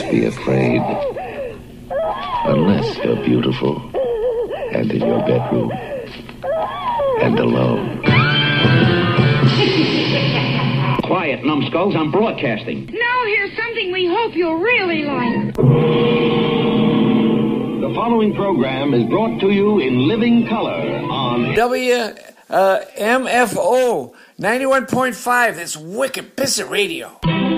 Be afraid. Unless you're beautiful and in your bedroom and alone. Quiet, numbskulls. I'm broadcasting. Now here's something we hope you'll really like. The following program is brought to you in living color on WMFO 91.5. That's Wicked Pissant Radio.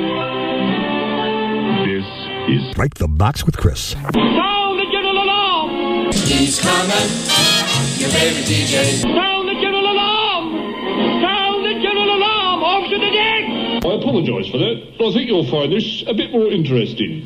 This is Break the Box with Chris. Sound the general alarm! He's coming, your favorite DJ. Sound the general alarm! Sound the general alarm! Off to the deck! I apologise for that. I think you'll find this a bit more interesting.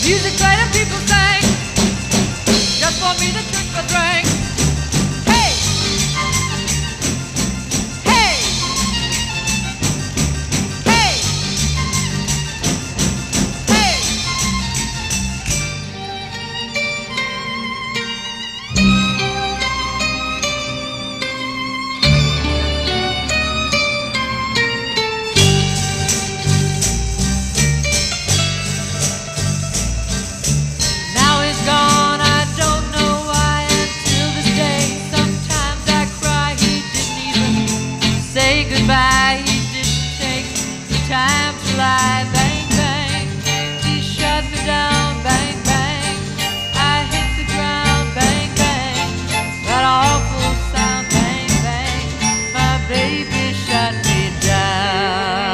Music played and people sang. Just for me the trick was rang. Hey! Hey! Hey! Hey! Now he's gone, I don't know why. Until this day, sometimes I cry. He didn't even say goodbye. He didn't take the time to lie. Bang, bang, he shut me down. Bang, bang, I hit the ground. Bang, bang, that awful sound. Bang, bang, my baby shut me down.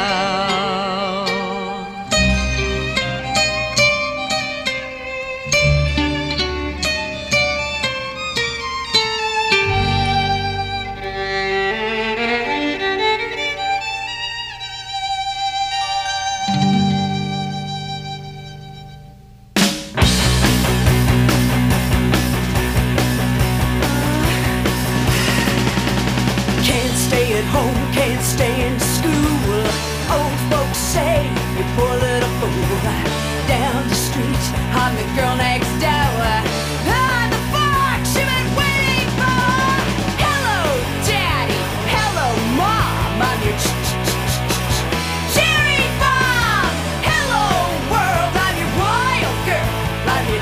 Can't stay at home, can't stay in school. Old folks say you poor little fool. Down the street, I'm the girl next door. On the fork she been waiting for. Hello, Daddy. Hello, Mom. I'm your cherry bomb. Hello, world. I'm your wild girl. I'm your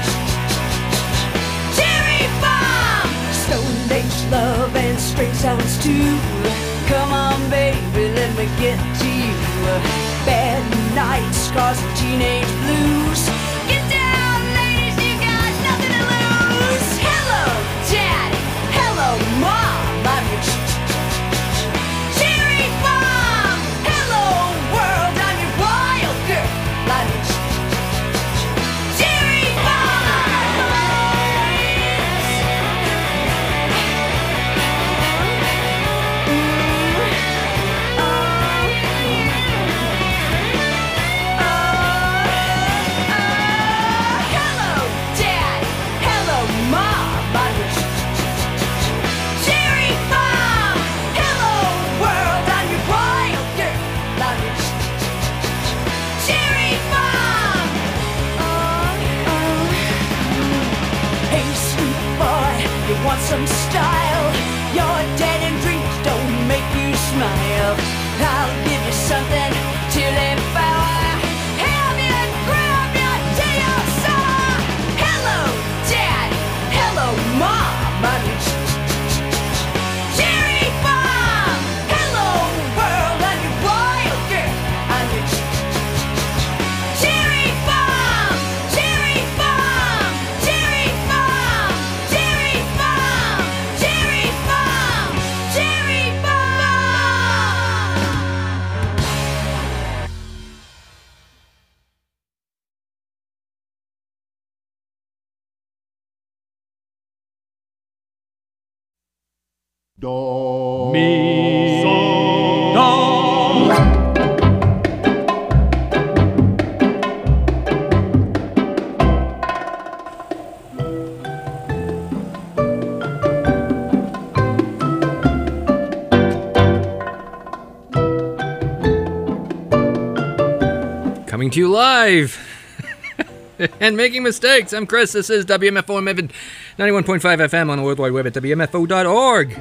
cherry bomb. Stone Age love and string sounds too. Come on, baby, let me get to you. Bad nights, scars and teenage blues. Get down, ladies, you got nothing to lose. Hello, Daddy. Hello, Mom. I'm your cherry bomb. Hello, world. I'm your wild girl. I'm your cherry Hello, Daddy. Hello, Mom. I'm your cherry bomb. Hello, world. I'm your wild girl. I'm your cherry bomb. Hey, sweet boy, you want some style? Your dead and dreams don't make you smile. I'll give you something till they foul. Help you and grab you till you're sore. Hello, Daddy. Hello, Mom. I'm your cherry bomb. Hello, world. I'm your wild girl. I'm your cherry bomb. Cherry bomb. Cherry bomb. Cherry bomb. Cherry bomb. Cherry bomb. Do. Mi. Do. Coming to you live and making mistakes. I'm Chris. This is WMFO in Medford, 91.5 FM on the World Wide Web at WMFO.org.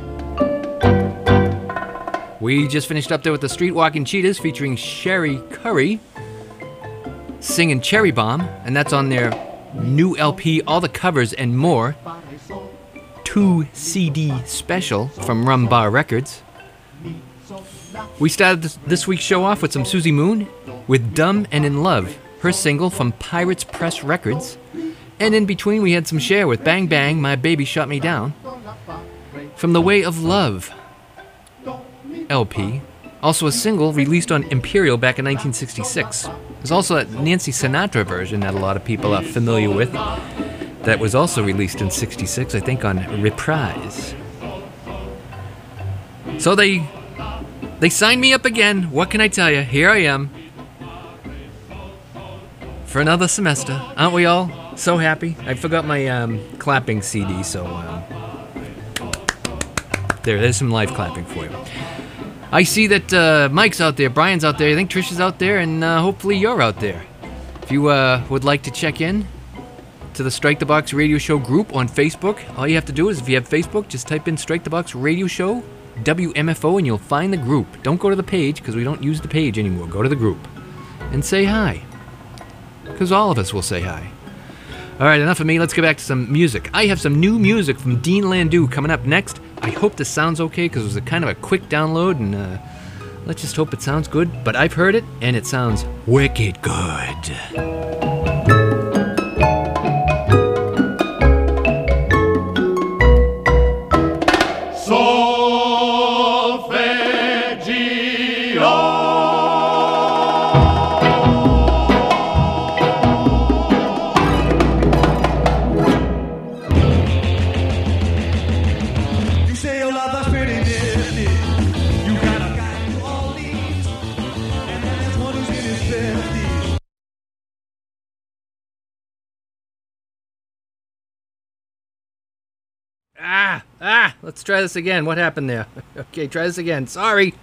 We just finished up there with the Street Walking Cheetahs featuring Sherry Curry singing Cherry Bomb, and that's on their new LP, All the Covers and More, 2 CD special from Rum Bar Records. We started this week's show off with some Susie Moon with Dumb and in Love, her single from Pirates Press Records. And in between we had some Cher with Bang Bang, My Baby Shut Me Down, from The Way of Love LP, also a single released on Imperial back in 1966. There's also a Nancy Sinatra version that a lot of people are familiar with that was also released in 66, I think on Reprise. So they signed me up again. What can I tell you? Here I am. for another semester. Aren't we all so happy? I forgot my clapping CD, so there's some live clapping for you. I see that Mike's out there, Brian's out there, I think Trish is out there, and hopefully you're out there. If you would like to check in to the Strike the Box Radio Show group on Facebook, all you have to do is, if you have Facebook, just type in Strike the Box Radio Show, WMFO, and you'll find the group. Don't go to the page, because we don't use the page anymore. Go to the group and say hi, because all of us will say hi. All right, enough of me. Let's get back to some music. I have some new music from Dean Landau coming up next. I hope this sounds okay, because it was a kind of a quick download, and let's just hope it sounds good. But I've heard it, and it sounds wicked good. Let's try this again. What happened there? Okay, try this again. Sorry.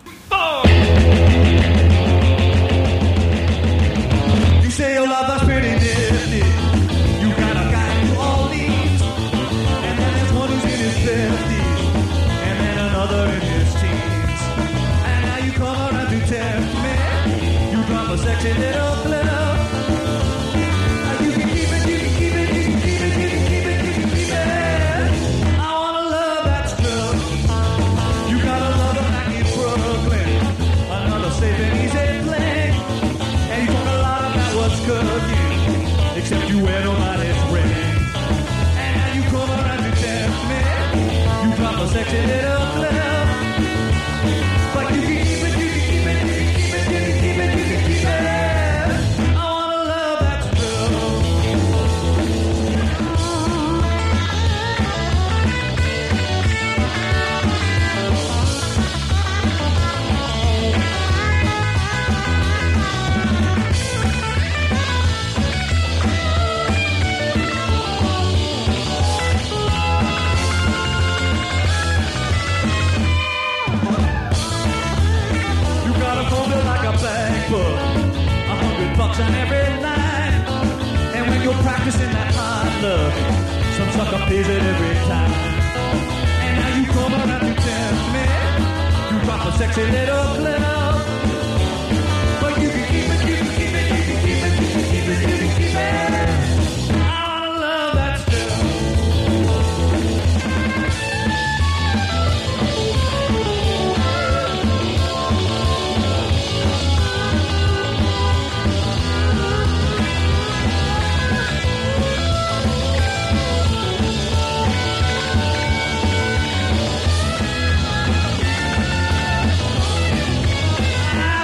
You say your love is pretty nifty. You got a guy who all needs. And then there's one who's in his 50s. And then another in his teens. And now you come around to tempt me. You drop a sexy little clip. You can keep it, you can keep it, you can keep it, you can keep it, you can keep it. I wanna love that's true. You gotta love it like in Brooklyn. Another safe and easy fling. And you talk a lot about what's cooking, except you wear nobody's ring. And now you come around to tempt me. You drop a sexy little clip. But you can keep it, you can keep it, you can keep it, you can keep it, you can keep it. I wanna love that's true. You gotta fold it like a bank book, $100 on every line. And when you're practicing that hard look, some sucker pays it every time. And now you come around to tempt me. You drop a sexy little clip. But you can keep it, you can keep it, you can keep it, you can keep it, you can keep it. I wanna love that still. I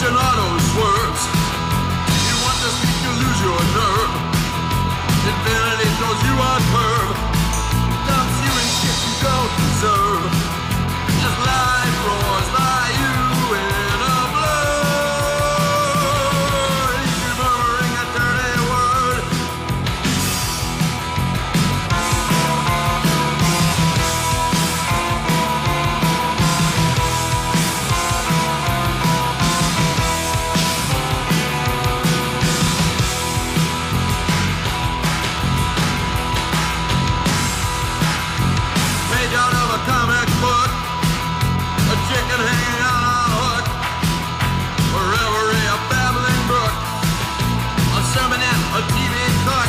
Russian auto swerves. You want to speak, you lose your nerve. Infinity throws you on curb. Dumps you in shit you don't deserve. As life roars by you in a blur. You're murmuring a dirty word. Page out of a comic book, a chicken hanging out on a hook, a reverie, a babbling brook, a sermonette, a TV cook,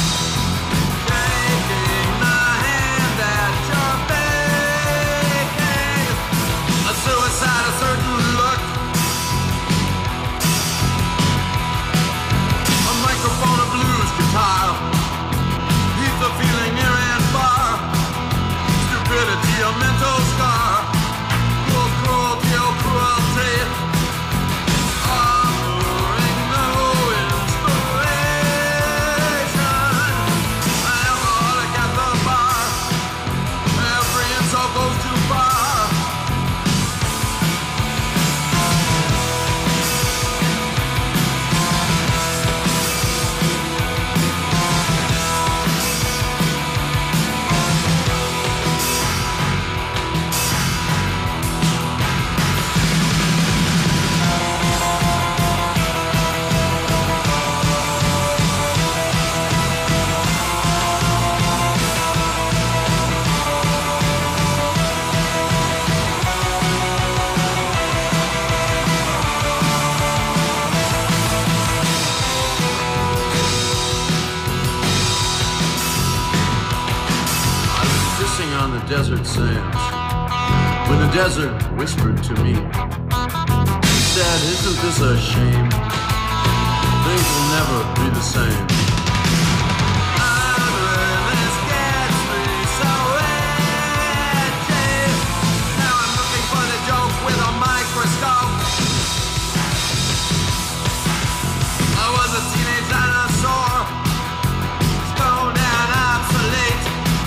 shaking the hand that you're baking, a suicide, a certain look, a microphone, a blues guitar, he's the feeling near and far. Stupidity, a mental scar. Cruel cruelty, oh cruelty. Offering no inspiration. An alcoholic at the bar. Every insult goes too far. On the desert sands, when the desert whispered to me, he said, isn't this a shame? Things will never be the same. This gets me so edgy. Now I'm looking for the joke with a microscope. I was a teenage dinosaur, stoned and obsolete.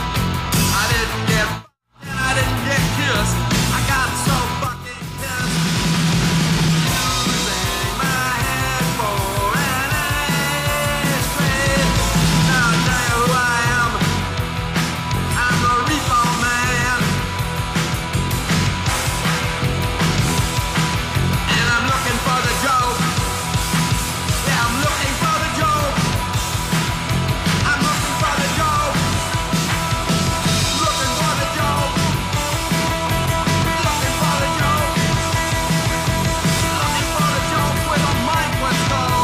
I didn't get kissed. I got so fucking pissed. Using my head for an ashtray. Now I'll tell you who I am. I'm the repo man. And I'm looking for the joke. Yeah, I'm looking for the joke. I'm looking for the joke. Looking for the joke. Looking for the joke. Looking for the joke with a microscope.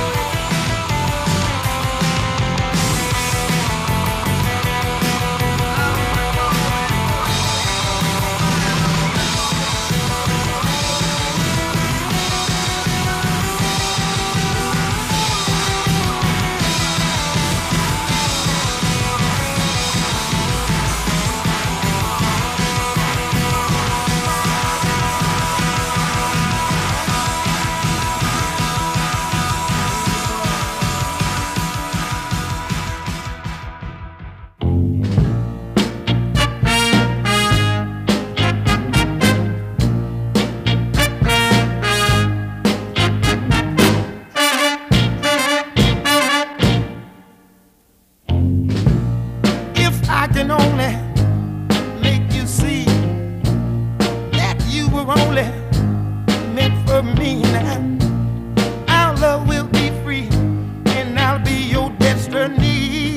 If I can only make you see that you were only meant for me now, our love will be free and I'll be your destiny.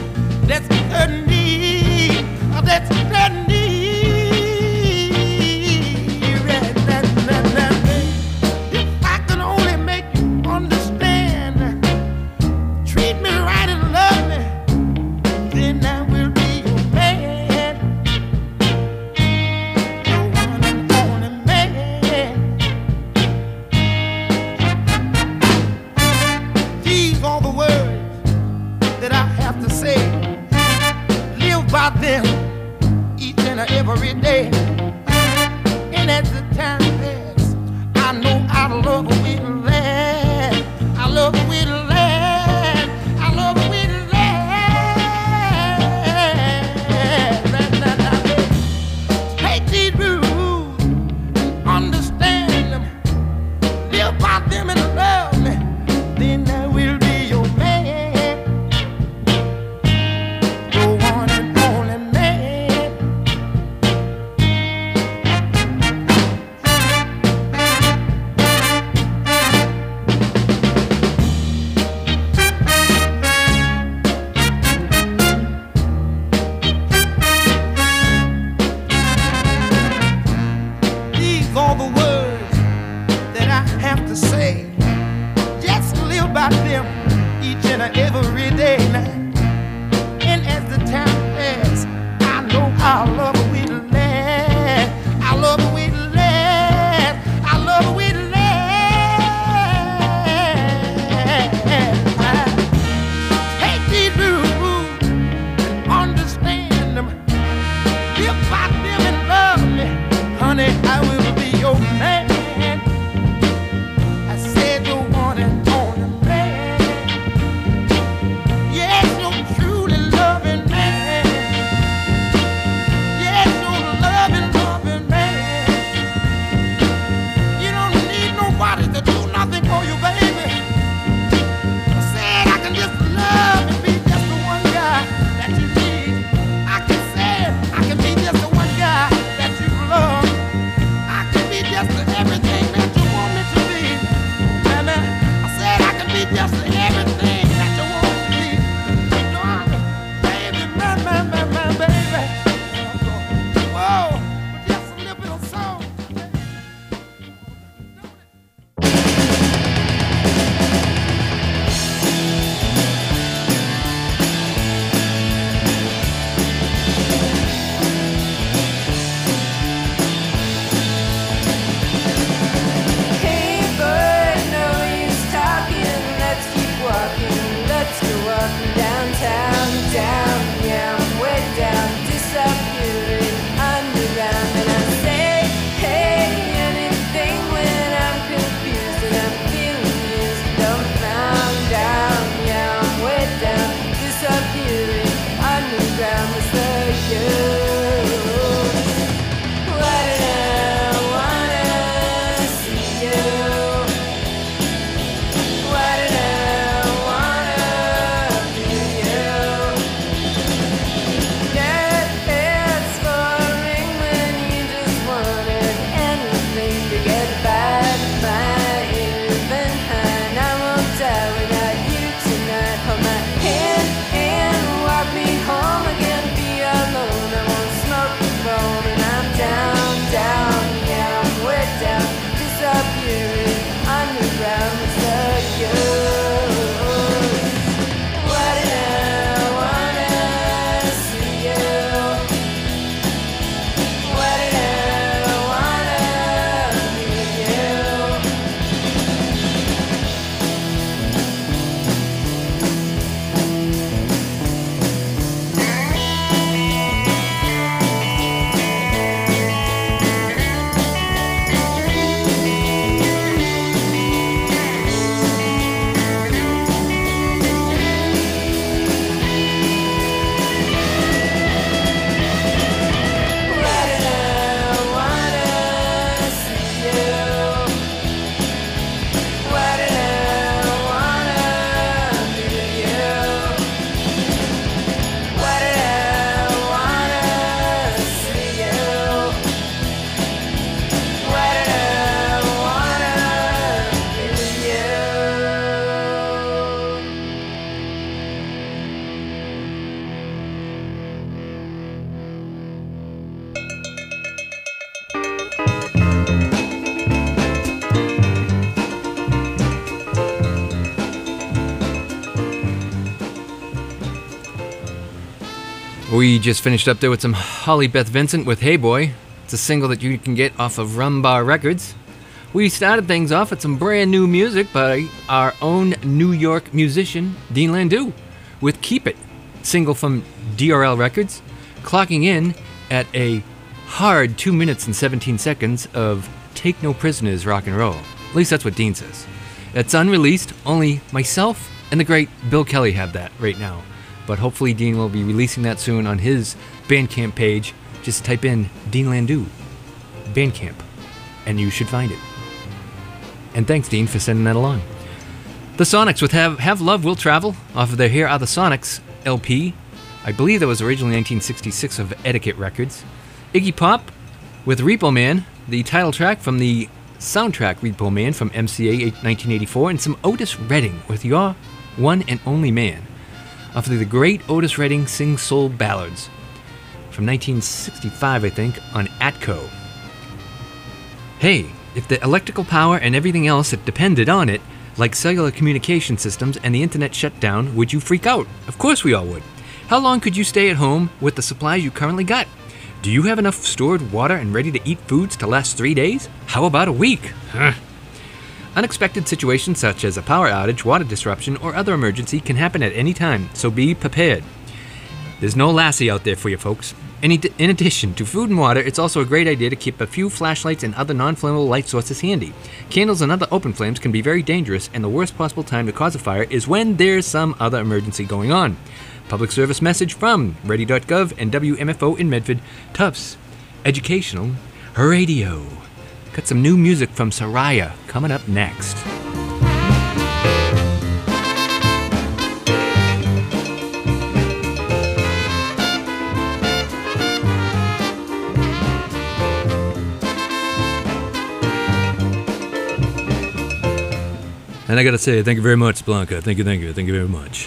Destiny. Destiny. If I can only make you understand, treat me right and love me, then I will be your man, your one and only man. These are the words that I have to say. Live by them each and every day. And as the time passes, I know our love will honey, I will be your man. I said you're one and only man. Yes, you're truly loving man. Yes, you're loving man. You don't need nobody to do nothing for you, baby. I said I can just love and be just the one guy that you need. I can say I can be just the one guy that you love. I can be just everything that you want me to be. And I said I can be just everything that you want me to be. Darling, baby, man, baby. Whoa, but just a little bit of soul. Hey bird, no use talking. Let's keep walking. Let's go walking downtown, down, yeah, I'm way down, disappearing underground. And I say, hey, anything when I'm confused and I'm feeling used, dumbfound, down, yeah, I'm way down, disappearing underground. It's the use. Why did I wanna see you? Why did I wanna be you? Get heads for a ring when you just wanted anything to get back my even hand. I won't die without you tonight. Hold my hand and walk me home again. Be alone. I won't smoke the phone and I'm down, down, yeah, I'm way down, disappearing underground. It's the use. Why did I wanna see you? Why did I wanna be you? Why did I wanna see you? Why did I wanna be you? Why did I wanna see you? Why did I wanna be you? We just finished up there with some Holly Beth Vincent with Hey Boy. It's a single that you can get off of Rum Bar Records. We started things off with some brand new music by our own New York musician, Dean Landau, with Keep It, single from DRL Records, clocking in at a hard 2 minutes and 17 seconds of Take No Prisoners rock and roll. At least that's what Dean says. It's unreleased, only myself and the great Bill Kelly have that right now. But hopefully Dean will be releasing that soon on his Bandcamp page. Just type in Dean Landau, Bandcamp, and you should find it. And thanks, Dean, for sending that along. The Sonics with Have Love Will Travel off of their Here Are the Sonics LP. I believe that was originally 1966 of Etiquette Records. Iggy Pop with Repo Man, the title track from the soundtrack Repo Man from MCA 1984, and some Otis Redding with Your One and Only Man off of the great Otis Redding Sing Soul Ballads from 1965, I think, on Atco. Hey, if the electrical power and everything else that depended on it, like cellular communication systems and the internet shut down, would you freak out? Of course we all would. How long could you stay at home with the supplies you currently got? Do you have enough stored water and ready-to-eat foods to last 3 days? How about a week? Unexpected situations such as a power outage, water disruption, or other emergency can happen at any time, so be prepared. There's no Lassie out there for you folks. In addition to food and water, it's also a great idea to keep a few flashlights and other non-flammable light sources handy. Candles and other open flames can be very dangerous, and the worst possible time to cause a fire is when there's some other emergency going on. Public service message from Ready.gov and WMFO in Medford, Tufts Educational Radio. Got some new music from Soraya coming up next. And I gotta say, thank you very much, Blanca. Thank you very much.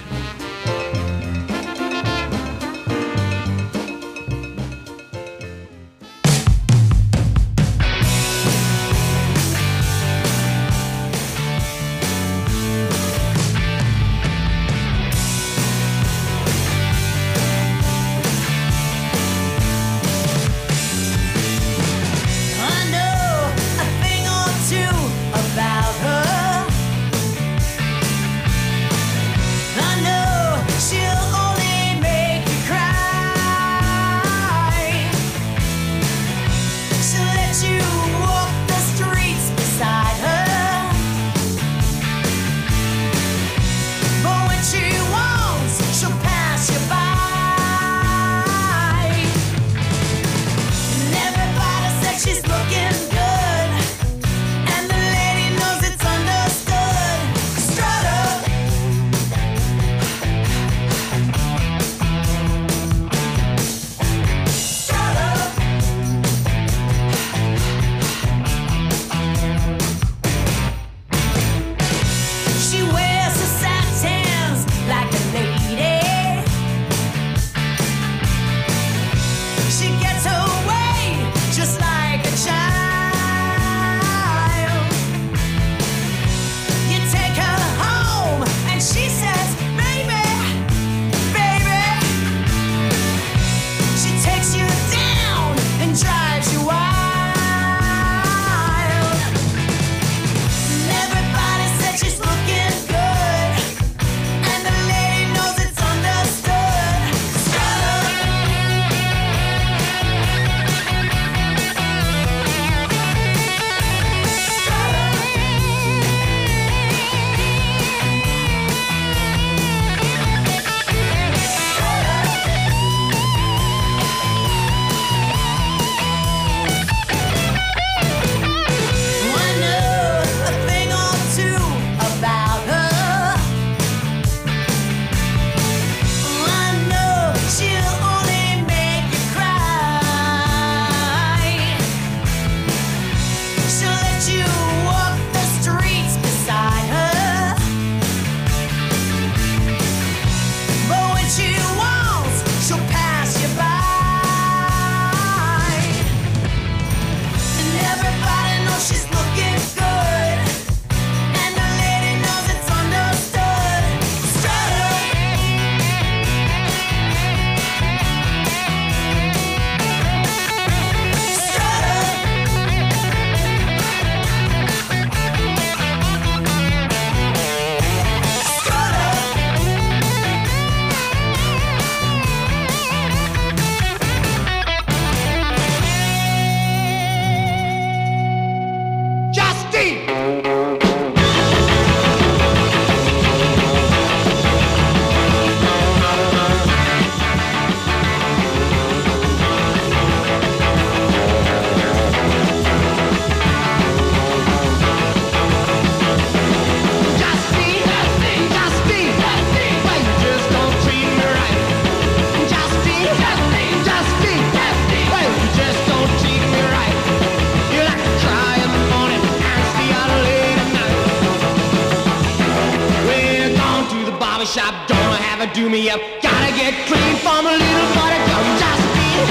Shop, don't have a do me up. Gotta get clean from a little body come. Justine,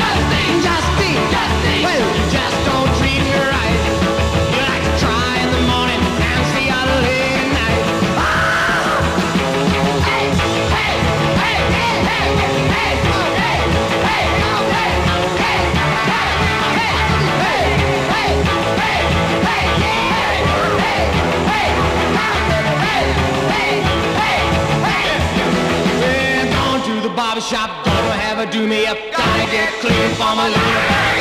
well, you just don't treat me right. You like to try in the morning and stay out late at night. Hey, hey, hey, hey, hey, hey, hey, hey, barbershop, gonna have a do me up. Gotta get clean. I'm a little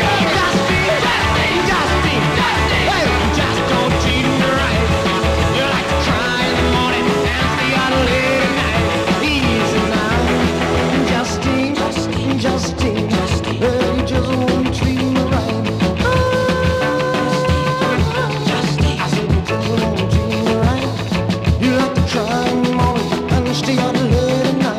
Justine, hey, just don't treat me right. You like to cry in the morning and stay out late at night. Easy now, Justine, well, you just won't treat me right. Justine, I said you just won't treat me right. You like to cry in the morning and stay out late at night.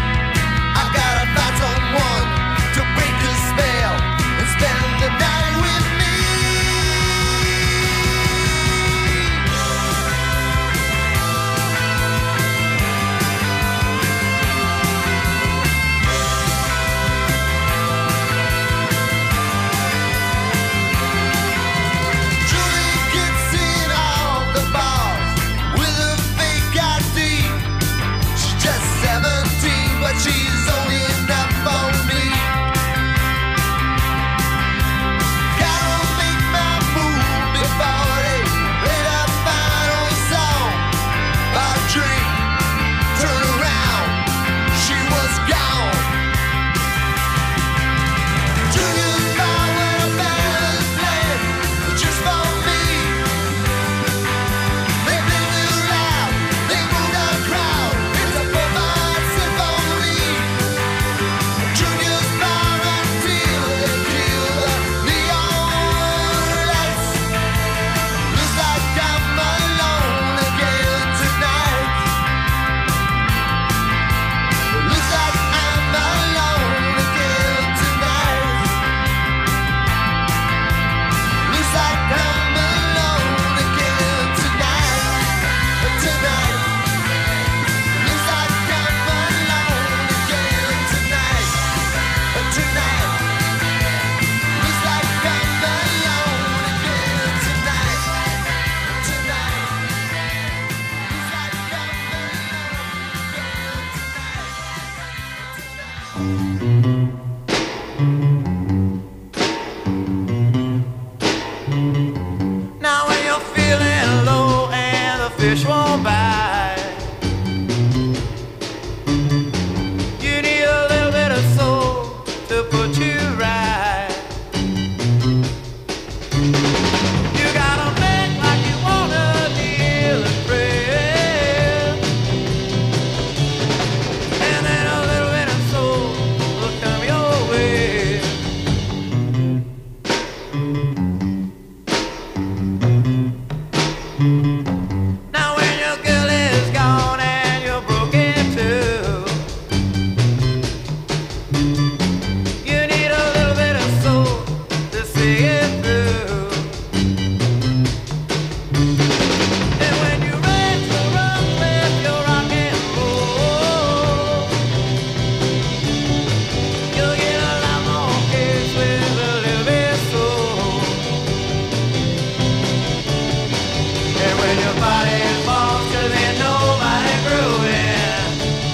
Someone to break the spell and spend the night with. Now when you're feeling low and the fish won't bite, you need a little bit of soul to put you right. You gotta make like you wanna kneel and pray, and then a little bit of soul will come your way. Now when your girl is gone and you're broken too, you need a little bit of soul to see it through. And when you're ready to run with your rock and roll, you'll get a lot more kids with a little bit of soul. And when your body falls, 'cause ain't nobody growing,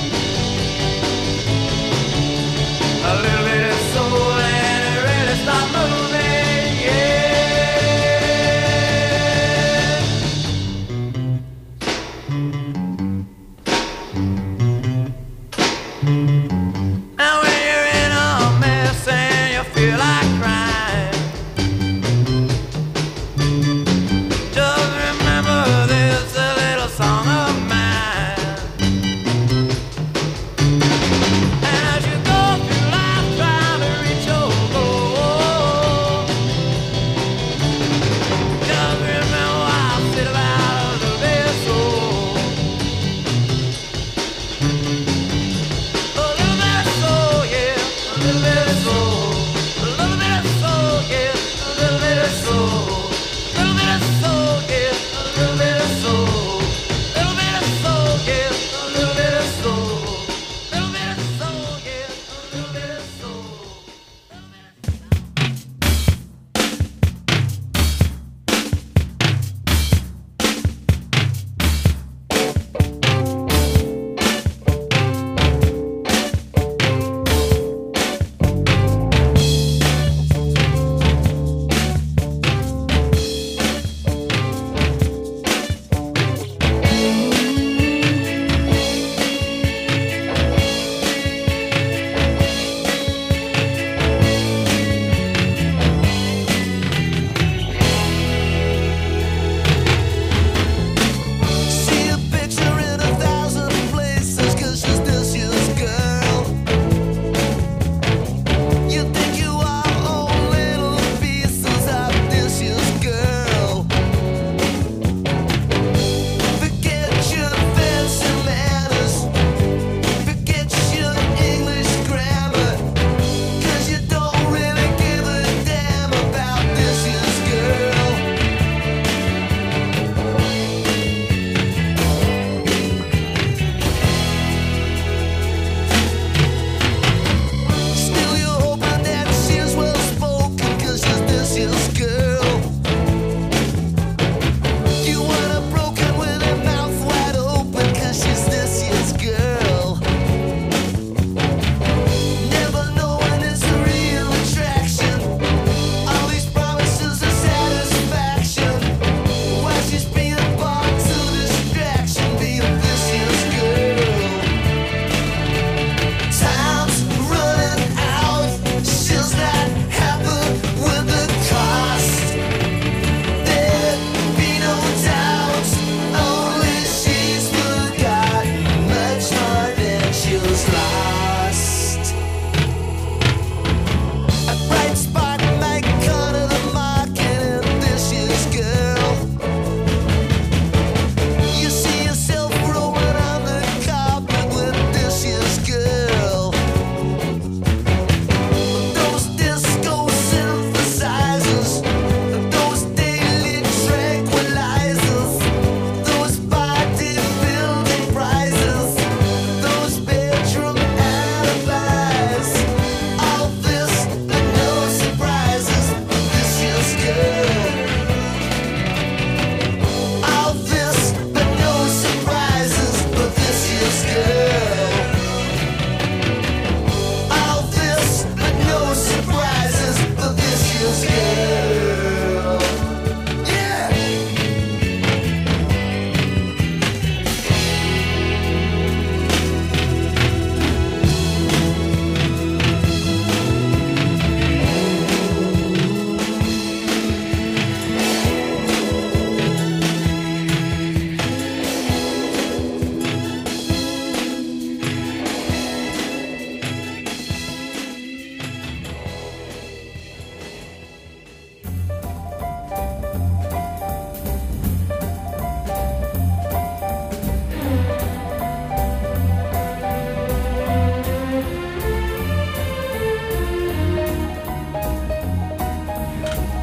a little bit of soul and it really start moving, yeah. Now when you're in a mess and you feel like crying, just remember this a little song of mine. And as you go through life trying to reach your goal, just remember I'll sit about the best soul. A little bit of soul, yeah, a little bit of soul. A little bit of soul, yeah, a little bit of soul. A little bit of soul, yeah, a little bit of soul. A little bit of soul, yeah, a little bit of soul. A little bit of soul, yeah, a little bit of soul.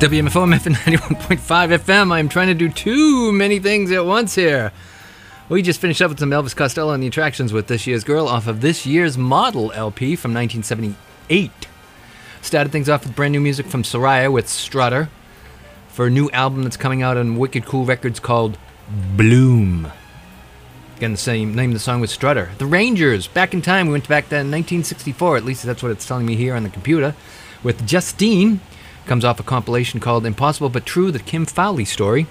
WMFO FM 91.5 FM. I'm trying to do too many things at once here. We just finished up with some Elvis Costello and the Attractions with This Year's Girl off of this year's Model LP from 1978. Started things off with brand new music from Soraya with Strutter for a new album that's coming out on Wicked Cool Records called Bloom. Again, the same name of the song was Strutter. The Rangers, Back in Time. We went back to 1964, at least that's what it's telling me here on the computer, with Justine. Comes off a compilation called Impossible But True, the Kim Fowley story.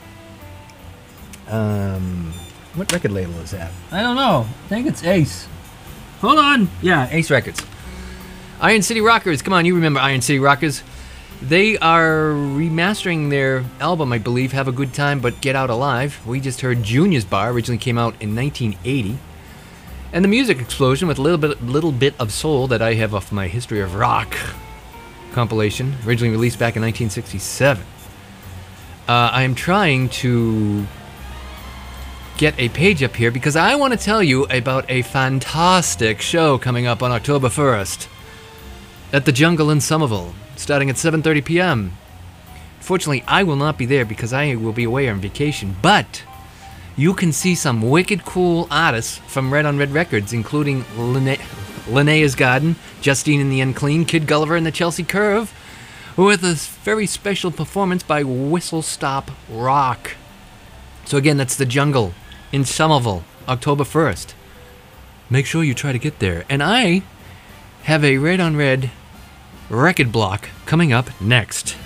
What record label is that? I don't know. I think it's Ace. Hold on. Yeah, Ace Records. Iron City Rockers. Come on, you remember Iron City Rockers. They are remastering their album, I believe, Have a Good Time But Get Out Alive. We just heard Junior's Bar, originally came out in 1980. And the Music Explosion with a little bit of soul that I have off my History of Rock compilation, originally released back in 1967. I am trying to get a page up here because I want to tell you about a fantastic show coming up on October 1st at the Jungle in Somerville, starting at 7:30 p.m. Fortunately, I will not be there because I will be away on vacation, but you can see some wicked cool artists from Red on Red Records, including Linnea's Garden, Justine and the Unclean, Kid Gulliver and the Chelsea Curve, with a very special performance by Whistle Stop Rock. So again, that's the Jungle in Somerville, October 1st. Make sure you try to get there. And I have a Red on Red record block coming up next.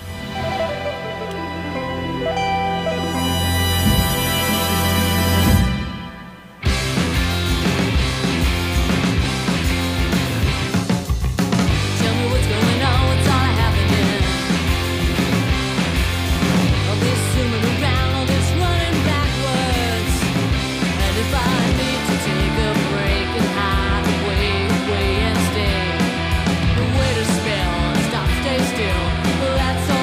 That's all.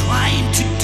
trying to